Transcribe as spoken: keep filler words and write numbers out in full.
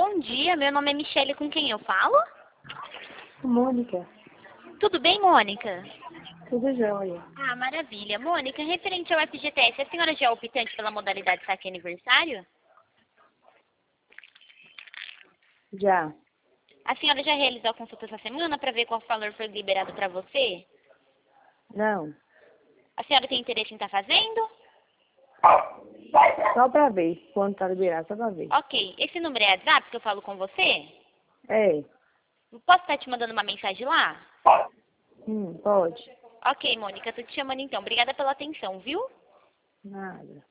bom dia. Meu nome é Michele, com quem eu falo? Mônica, Tudo bem, Mônica? tudo jóia. Ah, maravilha. Mônica, referente ao F G T S, a senhora já é optante pela modalidade saque aniversário? Já. A senhora já realizou a consulta essa semana para ver qual valor foi liberado para você? Não. A senhora tem interesse em estar fazendo? Só pra ver. Quando tá liberado, só pra ver. Ok. Esse número é WhatsApp que eu falo com você? É. Posso estar te mandando uma mensagem lá? Hum, pode. Ok, Mônica, tô te chamando então. Obrigada pela atenção, viu? Nada.